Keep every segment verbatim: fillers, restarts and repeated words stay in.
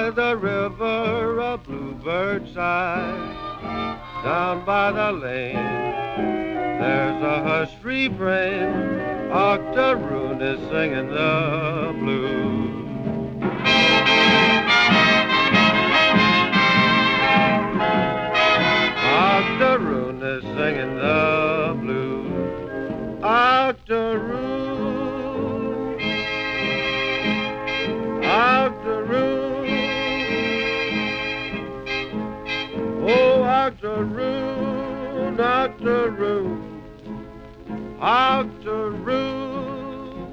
by the river a bluebird sighs. Down by the lane there's a hushed refrain. Octoroon is singing the blues. Octoroon is singing the blues. Octoroon, Octoroon, oh Octoroon, Octoroon, Octoroon.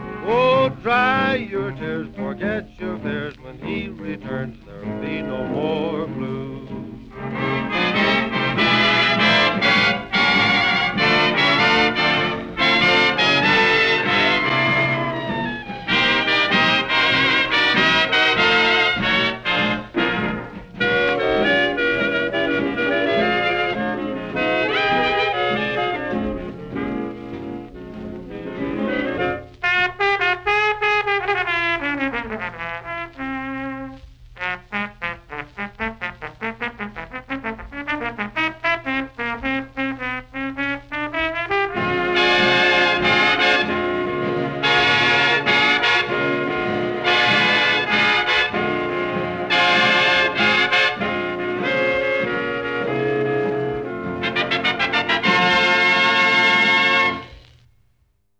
Oh, dry your tears, forget your fears. When he returns, there'll be no more